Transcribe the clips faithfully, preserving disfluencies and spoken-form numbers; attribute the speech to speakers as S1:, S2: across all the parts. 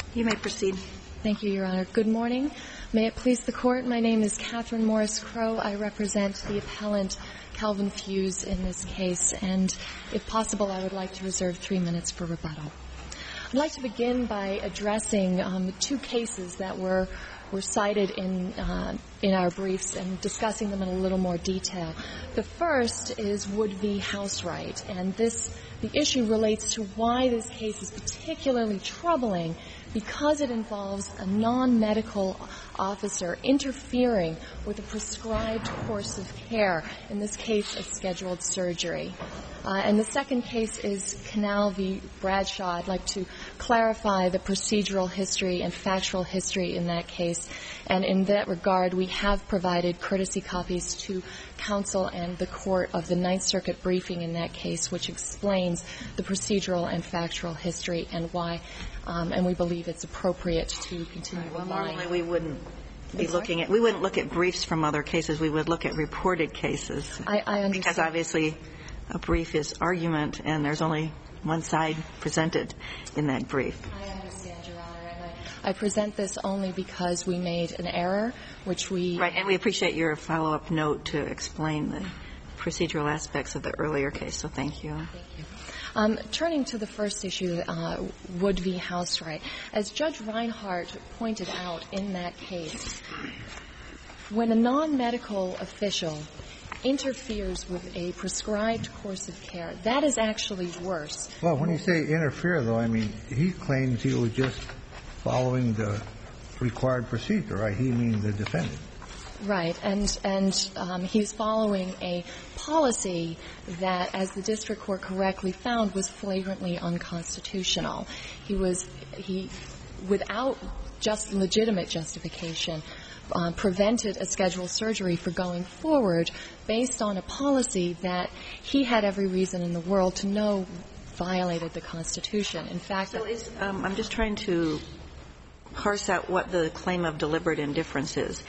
S1: You may proceed.
S2: Thank you, Your Honor. Good morning. May it please the Court, my name is Catherine Morris-Crowe. I represent the appellant Calvin Fuse in this case, and if possible, I would like to reserve three minutes for rebuttal. I'd like to begin by addressing um, the two cases that were were cited in uh, in our briefs and discussing them in a little more detail. The first is Wood v. Housewright, and this the issue relates to why this case is particularly troubling because it involves a non-medical officer interfering with a prescribed course of care, in this case a scheduled surgery. Uh, and the second case is Canal v. Bradshaw. I'd like to clarify the procedural history and factual history in that case. And in that regard, we have provided courtesy copies to counsel and the court of the Ninth Circuit briefing in that case, which explains the procedural and factual history and why, um, and we believe it's appropriate to continue
S1: well,
S2: relying.
S1: Normally we wouldn't be looking at, we wouldn't look at briefs from other cases. We would look at reported cases.
S2: I, I understand.
S1: Because obviously a brief is argument, and there's only one side presented in that brief.
S2: I understand, Your Honor, and I, I present this only because we made an error, which we...
S1: Right, and we appreciate your follow-up note to explain the procedural aspects of the earlier case, so thank you.
S2: Thank you. Um, turning to the first issue, uh, Wood v. Housewright, as Judge Reinhart pointed out in that case, when a non-medical official interferes with a prescribed course of care, that is actually worse.
S3: Well, when you say interfere, though, I mean, he claims he was just following the required procedure, right? He means the defendant.
S2: Right, and and um, he's following a policy that, as the district court correctly found, was flagrantly unconstitutional. He was he, without just legitimate justification, uh, prevented a scheduled surgery for going forward based on a policy that he had every reason in the world to know violated the Constitution. In fact,
S1: so is, um, I'm just trying to parse out what the claim of deliberate indifference is.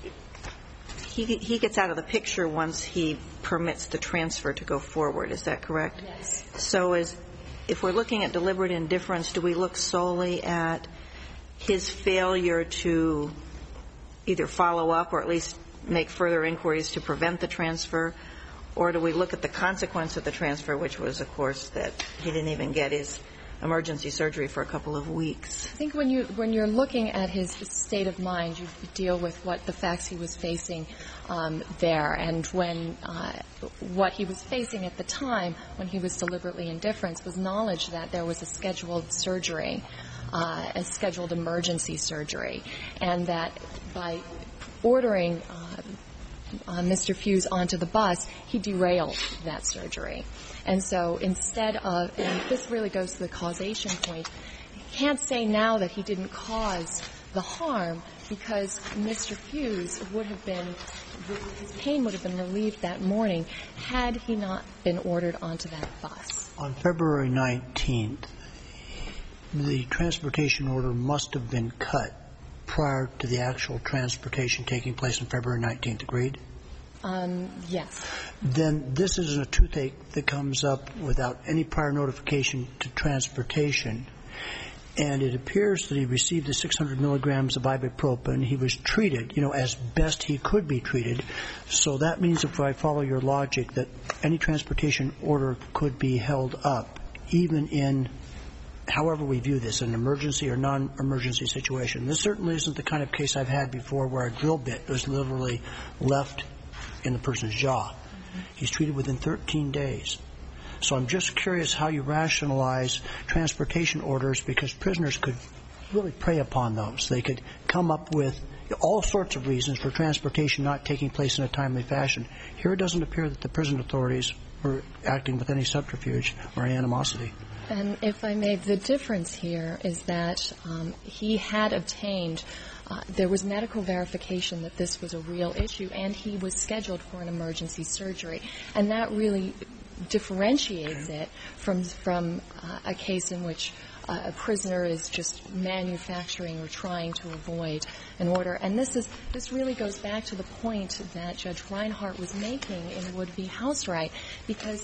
S1: He, he gets out of the picture once he permits the transfer to go forward. Is that correct?
S2: Yes.
S1: So is, if we're looking at deliberate indifference, do we look solely at his failure to either follow up or at least make further inquiries to prevent the transfer, or do we look at the consequence of the transfer, which was, of course, that he didn't even get his emergency surgery for a couple of weeks?
S2: I think when you when you're looking at his state of mind, you deal with what the facts he was facing um, there, and when uh, what he was facing at the time when he was deliberately indifferent was knowledge that there was a scheduled surgery, uh, a scheduled emergency surgery, and that by ordering uh, uh, Mister Fuse onto the bus, he derailed that surgery. And so instead of, and this really goes to the causation point, he can't say now that he didn't cause the harm because Mister Fuse would have been, his pain would have been relieved that morning had he not been ordered onto that bus.
S4: On February nineteenth, the transportation order must have been cut prior to the actual transportation taking place on February nineteenth. Agreed?
S2: Um, yes.
S4: Then this isn't a toothache that comes up without any prior notification to transportation. And it appears that he received the six hundred milligrams of ibuprofen. He was treated, you know, as best he could be treated. So that means, if I follow your logic, that any transportation order could be held up, even in, however we view this, an emergency or non-emergency situation. This certainly isn't the kind of case I've had before where a drill bit was literally left in the person's jaw. Mm-hmm. He's treated within thirteen days. So I'm just curious how you rationalize transportation orders, because prisoners could really prey upon those. They could come up with all sorts of reasons for transportation not taking place in a timely fashion. Here it doesn't appear that the prison authorities were acting with any subterfuge or animosity.
S2: And if I may, the difference here is that um, he had obtained Uh, there was medical verification that this was a real issue, and he was scheduled for an emergency surgery. And that really differentiates it from from uh, a case in which uh, a prisoner is just manufacturing or trying to avoid an order. And this is this really goes back to the point that Judge Reinhart was making in Wood v. Housewright, because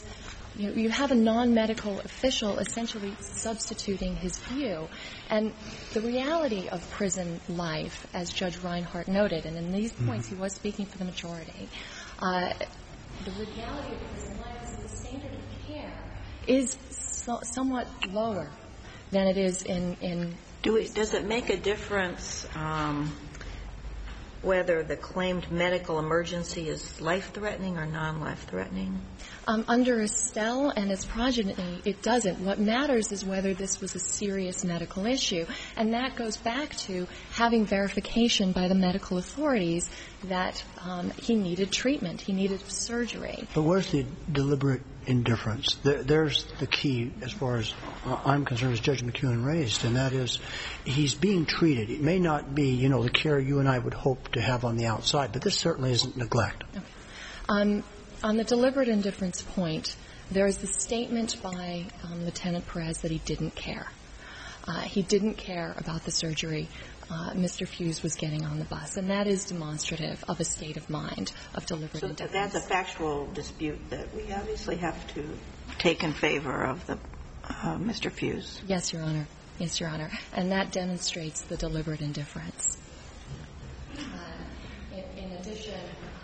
S2: you know, you have a non-medical official essentially substituting his view. And the reality of prison life, as Judge Reinhart noted, and in these points he was speaking for the majority, uh, the reality of prison life is that the standard of care is so, somewhat lower than it is in, in
S1: Do we, does it make a difference um, whether the claimed medical emergency is life-threatening or non-life-threatening?
S2: Um, under Estelle and its progeny, it doesn't. What matters is whether this was a serious medical issue. And that goes back to having verification by the medical authorities that um, he needed treatment, he needed surgery.
S4: But where's the deliberate indifference? There, there's the key, as far as I'm concerned, as Judge McEwen raised, and that is he's being treated. It may not be, you know, the care you and I would hope to have on the outside, but this certainly isn't neglect.
S2: Okay. Um, on the deliberate indifference point, there is the statement by um, Lieutenant Perez that he didn't care. Uh, he didn't care about the surgery uh, Mister Fuse was getting on the bus, and that is demonstrative of a state of mind of deliberate
S1: so
S2: indifference.
S1: That's a factual dispute that we obviously have to take in favor of the uh, Mister Fuse.
S2: Yes, Your Honor. Yes, Your Honor. And that demonstrates the deliberate indifference. Uh, in, in addition,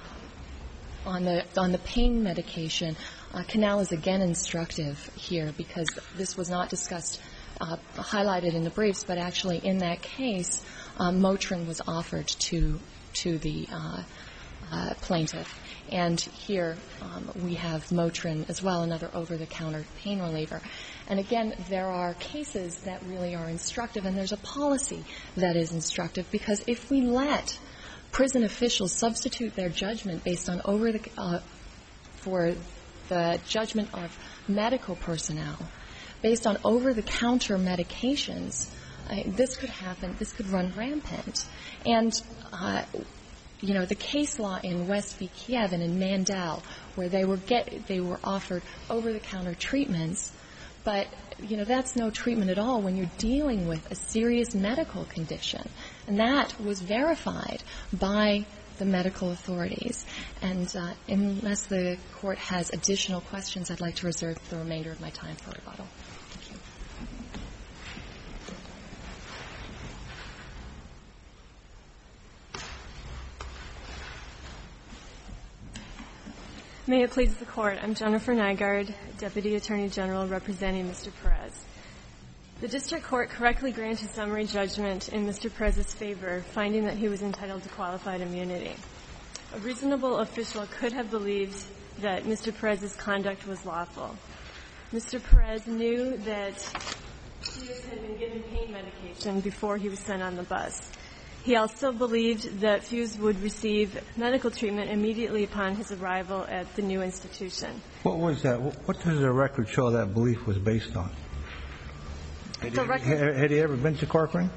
S2: on the on the pain medication, uh, Canal is again instructive here because this was not discussed, uh, highlighted in the briefs, but actually in that case, um, Motrin was offered to to the uh, uh, plaintiff. And here um, we have Motrin as well, another over-the-counter pain reliever. And again, there are cases that really are instructive, and there's a policy that is instructive, because if we let prison officials substitute their judgment based on over the uh, for the judgment of medical personnel based on over-the-counter medications, uh, this could happen. This could run rampant. And uh, you know, the case law in West v. Kiev and in Mandel, where they were get they were offered over-the-counter treatments, but you know, that's no treatment at all when you're dealing with a serious medical condition. And that was verified by the medical authorities. And uh, unless the Court has additional questions, I'd like to reserve the remainder of my time for rebuttal. Thank you.
S5: May it please the Court. I'm Jennifer Nygaard, Deputy Attorney General representing Mister Perez. The District Court correctly granted summary judgment in Mister Perez's favor, finding that he was entitled to qualified immunity. A reasonable official could have believed that Mister Perez's conduct was lawful. Mister Perez knew that he had been given pain medication before he was sent on the bus. He also believed that Fuse would receive medical treatment immediately upon his arrival at the new institution.
S3: What was that? What does the record show that belief was based on? Had he,
S5: record,
S3: had he ever been to Corcoran?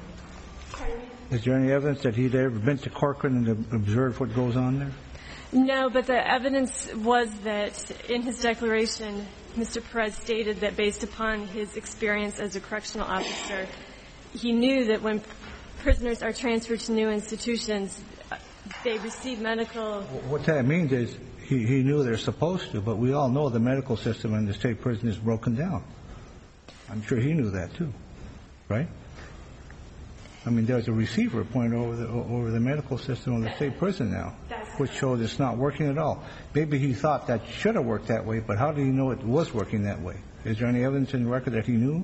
S3: Is there any evidence that he'd ever been to Corcoran and observed what goes on there?
S5: No, but the evidence was that in his declaration, Mister Perez stated that based upon his experience as a correctional officer, he knew that when prisoners are transferred to new institutions, they receive medical.
S3: What that means is he, he knew they're supposed to, but we all know the medical system in the state prison is broken down. I'm sure he knew that too, right? I mean, there's a receiver pointed over the over the medical system of the state prison now, which shows it's not working at all. Maybe he thought that should have worked that way, but how did he know it was working that way? Is there any evidence in the record that he knew?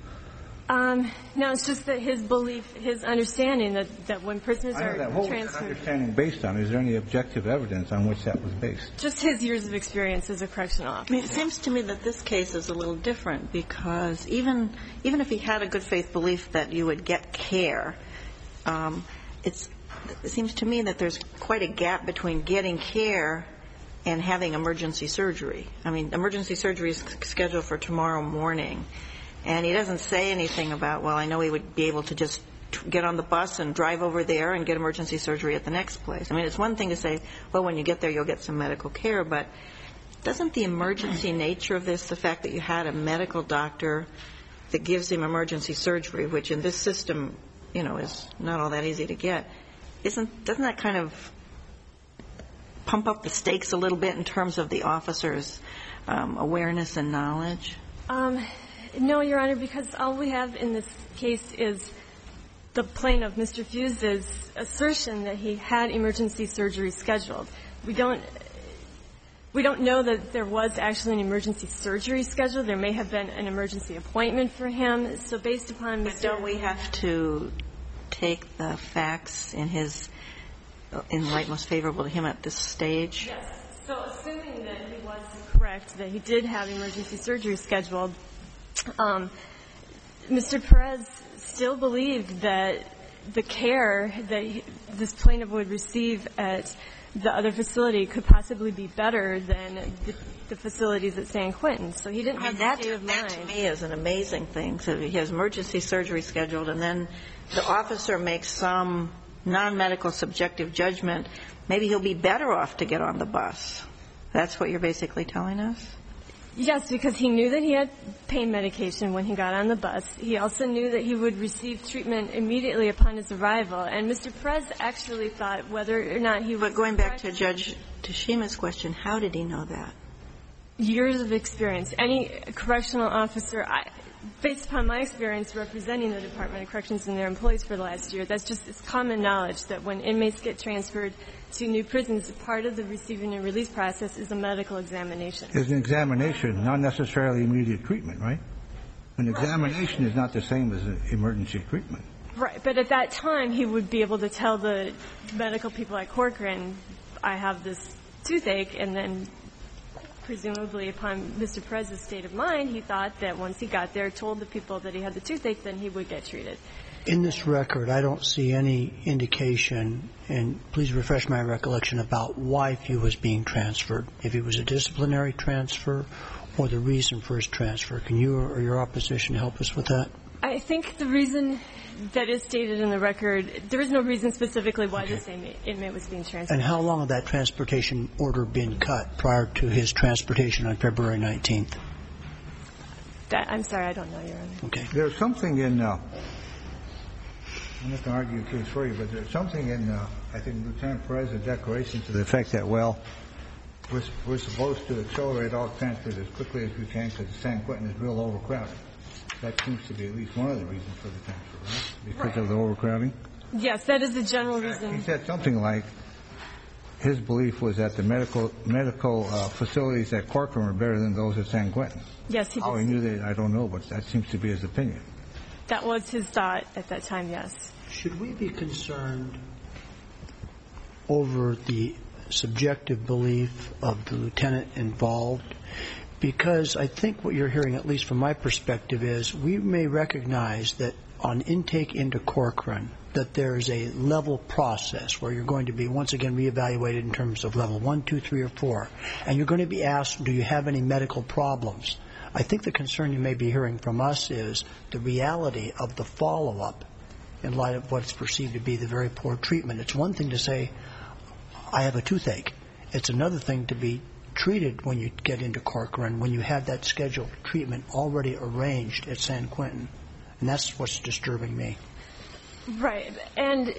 S5: Um, no, it's just that his belief, his understanding that, that when prisoners
S3: I know
S5: are
S3: that. What
S5: transferred.
S3: was that understanding based on? Is there any objective evidence on which that was based?
S5: Just his years of experience as a correctional officer.
S1: I mean, it seems to me that this case is a little different because even even if he had a good faith belief that you would get care, um, it's, it seems to me that there's quite a gap between getting care and having emergency surgery. I mean, emergency surgery is scheduled for tomorrow morning. And he doesn't say anything about, well, I know he would be able to just get on the bus and drive over there and get emergency surgery at the next place. I mean, it's one thing to say, well, when you get there, you'll get some medical care. But doesn't the emergency nature of this, the fact that you had a medical doctor that gives him emergency surgery, which in this system, you know, is not all that easy to get, isn't, doesn't that kind of pump up the stakes a little bit in terms of the officer's um, awareness and knowledge?
S5: Um, no, Your Honor, because all we have in this case is the plaintiff, Mister Fuse's, assertion that he had emergency surgery scheduled. We don't we don't know that there was actually an emergency surgery scheduled. There may have been an emergency appointment for him. So based upon Mister
S1: But don't we have to take the facts in his in light most favorable to him at this stage?
S5: Yes. So assuming that he was correct, that he did have emergency surgery scheduled, um, Mister Perez still believed that the care that he, this plaintiff would receive at the other facility could possibly be better than the, the facilities at San Quentin. So he didn't
S1: I mean,
S5: have
S1: that,
S5: the state of
S1: that
S5: mind.
S1: to me is an amazing thing. So he has emergency surgery scheduled, and then the officer makes some non-medical subjective judgment. Maybe he'll be better off to get on the bus. That's what you're basically telling us?
S5: Yes, because he knew that he had pain medication when he got on the bus. He also knew that he would receive treatment immediately upon his arrival. And Mister Perez actually thought whether or not he was
S1: But going back to Judge Tashima's question, how did he know that?
S5: Years of experience. Any correctional officer, I, based upon my experience representing the Department of Corrections and their employees for the last year, that's just it's common knowledge that when inmates get transferred to new prisons, part of the receiving and release process is a medical examination.
S3: It's an examination, not necessarily immediate treatment, right? An examination is not the same as an emergency treatment.
S5: Right, but at that time, he would be able to tell the medical people at Corcoran, I have this toothache, and then presumably upon Mister Perez's state of mind, he thought that once he got there, told the people that he had the toothache, then he would get treated.
S4: In this record, I don't see any indication, and please refresh my recollection, about why Few was being transferred, if it was a disciplinary transfer or the reason for his transfer. Can you or your opposition help us with that?
S5: I think the reason that is stated in the record, there is no reason specifically why
S4: Okay.
S5: this inmate, inmate was being transferred.
S4: And how long had that transportation order been cut prior to his transportation on February nineteenth?
S5: That, I'm sorry, I don't know, Your Honor.
S4: Okay.
S3: There's something in, uh, I'm not going to argue the case for you, but there's something in, uh, I think, Lieutenant Perez's declaration to the effect that, well, we're, we're supposed to accelerate all transfers as quickly as we can because San Quentin is real overcrowded. That seems to be at least one of the reasons for the transfer, right? Because
S5: Right.
S3: of the overcrowding?
S5: Yes, that is the general
S3: He
S5: reason.
S3: said something like his belief was that the medical medical uh, facilities at Corcoran were better than those at San Quentin.
S5: Yes, he
S3: How he
S5: did.
S3: knew that, I don't know, but that seems to be his opinion.
S5: That was his thought at that time, yes.
S4: Should we be concerned over the subjective belief of the lieutenant involved? Because I think what you're hearing, at least from my perspective, is we may recognize that on intake into Corcoran, that there is a level process where you're going to be once again reevaluated in terms of level one, two, three, or four. And you're going to be asked, do you have any medical problems? I think the concern you may be hearing from us is the reality of the follow-up in light of what's perceived to be the very poor treatment. It's one thing to say, I have a toothache. It's another thing to be treated when you get into Corcoran, when you have that scheduled treatment already arranged at San Quentin. And that's what's disturbing me.
S5: Right, and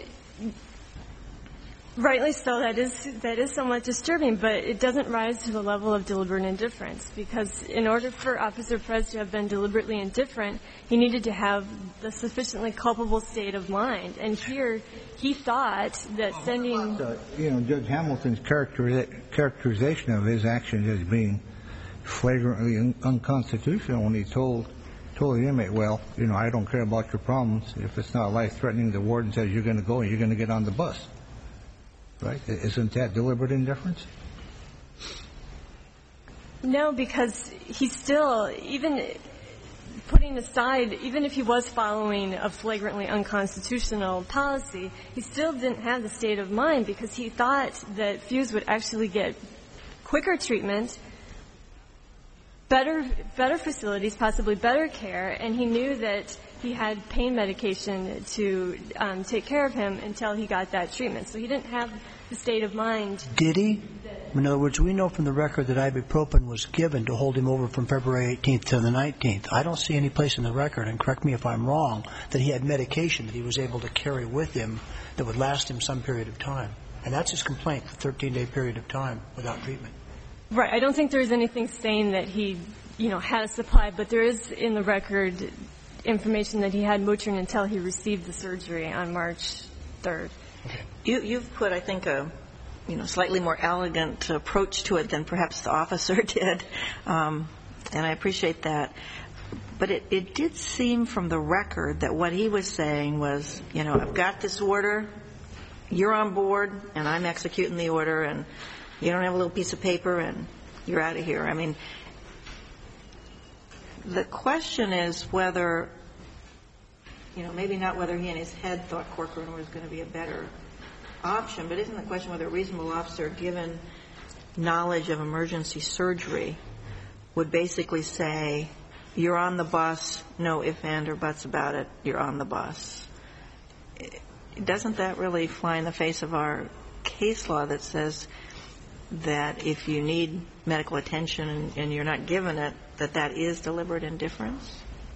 S5: rightly so, that is that is somewhat disturbing, but it doesn't rise to the level of deliberate indifference, because in order for Officer Perez to have been deliberately indifferent, he needed to have the sufficiently culpable state of mind. And here, he thought that sending...
S3: Uh, you know, Judge Hamilton's character, characterization of his actions as being flagrantly un- unconstitutional when he told told the inmate, well, you know, I don't care about your problems. If it's not life-threatening, the warden says you're going to go and you're going to get on the bus. Right? Isn't that deliberate indifference?
S5: No, because he still, even putting aside, even if he was following a flagrantly unconstitutional policy, he still didn't have the state of mind, because he thought that Fuse would actually get quicker treatment, better better facilities, possibly better care, and he knew that he had pain medication to um, take care of him until he got that treatment. So he didn't have the state of mind.
S4: Did he? In other words, we know from the record that ibuprofen was given to hold him over from February eighteenth to the nineteenth. I don't see any place in the record, and correct me if I'm wrong, that he had medication that he was able to carry with him that would last him some period of time. And that's his complaint, the thirteen-day period of time without treatment.
S5: Right. I don't think there's anything saying that he, you know, had a supply, but there is in the record information that he had Motrin until he received the surgery on March third.
S1: Okay. You, you've put, I think, a, you know, slightly more elegant approach to it than perhaps the officer did, um, and I appreciate that. But it, it did seem from the record that what he was saying was, you know, I've got this order, you're on board, and I'm executing the order, and you don't have a little piece of paper, and you're out of here. I mean, the question is whether, you know, maybe not whether he in his head thought Corcoran was going to be a better option, but isn't the question whether a reasonable officer, given knowledge of emergency surgery, would basically say, you're on the bus, no ifs, ands, or buts about it, you're on the bus. Doesn't that really fly in the face of our case law that says that if you need medical attention and, and you're not given it, that that is deliberate indifference?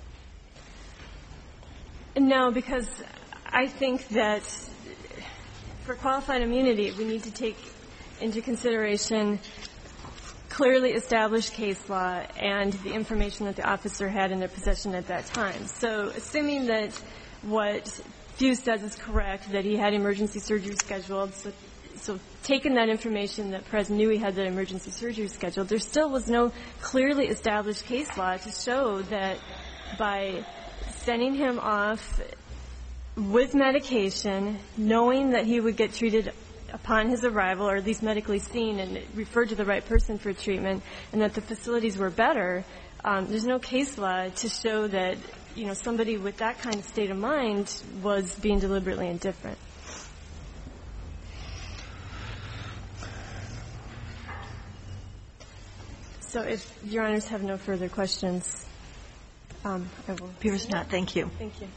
S5: No, because I think that for qualified immunity, we need to take into consideration clearly established case law and the information that the officer had in their possession at that time. So assuming that what Fuse says is correct, that he had emergency surgery scheduled, so, so taking that information that Perez knew he had the emergency surgery scheduled, there still was no clearly established case law to show that by sending him off with medication, knowing that he would get treated upon his arrival, or at least medically seen and referred to the right person for treatment, and that the facilities were better, um, there's no case law to show that, you know, somebody with that kind of state of mind was being deliberately indifferent. So if Your Honors have no further questions, um, I will.
S1: Appears not. Thank you.
S5: Thank you.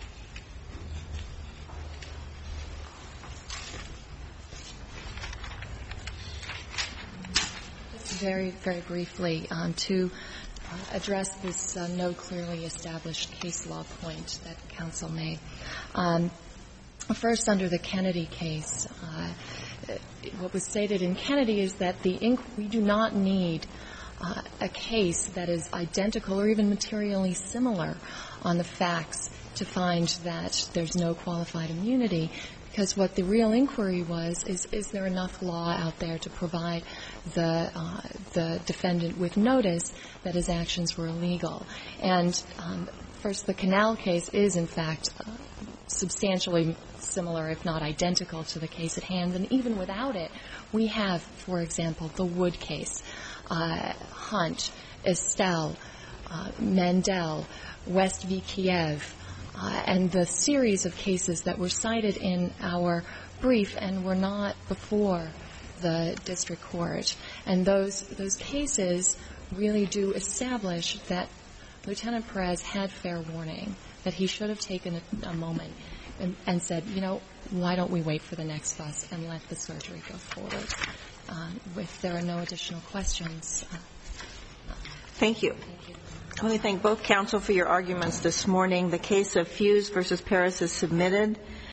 S2: Very, very briefly, um, to uh, address this uh, no clearly established case law point that counsel made. Um, first, under the Kennedy case, uh, what was stated in Kennedy is that the inc- we do not need uh, a case that is identical or even materially similar on the facts to find that there's no qualified immunity. Because what the real inquiry was is, is there enough law out there to provide the uh, the defendant with notice that his actions were illegal? And um, first, the Canal case is, in fact, uh, substantially similar, if not identical, to the case at hand. And even without it, we have, for example, the Wood case, uh, Hunt, Estelle, uh, Mandel, West v. Kiev, Uh, and the series of cases that were cited in our brief and were not before the district court. And those those cases really do establish that Lieutenant Perez had fair warning, that he should have taken a, a moment and, and said, you know, why don't we wait for the next bus and let the surgery go forward? Um, if there are no additional questions. Uh,
S1: Thank you.
S2: Thank you.
S1: Let me thank both counsel for your arguments this morning. The case of Fuse versus Perez is submitted.